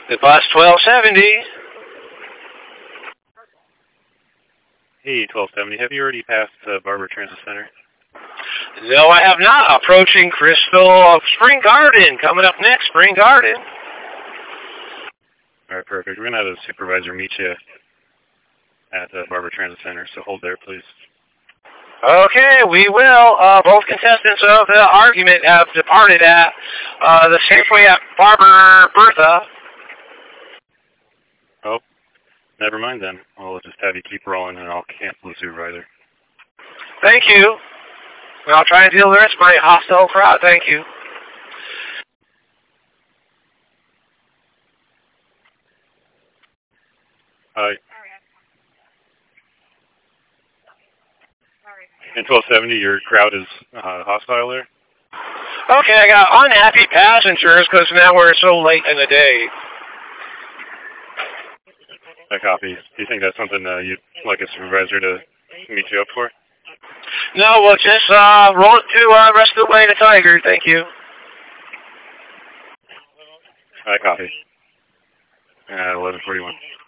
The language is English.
The bus 1270. Hey, 1270, have you already passed Barber Transit Center? No, I have not. Approaching Crystal Spring Garden. Coming up next, Spring Garden. All right, perfect. We're going to have a supervisor meet you at Barber Transit Center, so hold there, please. Okay, we will. Both contestants of the argument have departed at the Safeway at Barber Bertha. Oh, never mind then. I'll just have you keep rolling, and I'll cancel the supervisor. Thank you. I'll try and deal with the rest of my hostile crowd. Thank you. Hi. In 1270, your crowd is hostile there? Okay, I got unhappy passengers because now we're so late in the day. I copy. Do you think that's something you'd like a supervisor to meet you up for? No, we'll just roll it to rest of the way to Tiger. Thank you. I copy. 1141.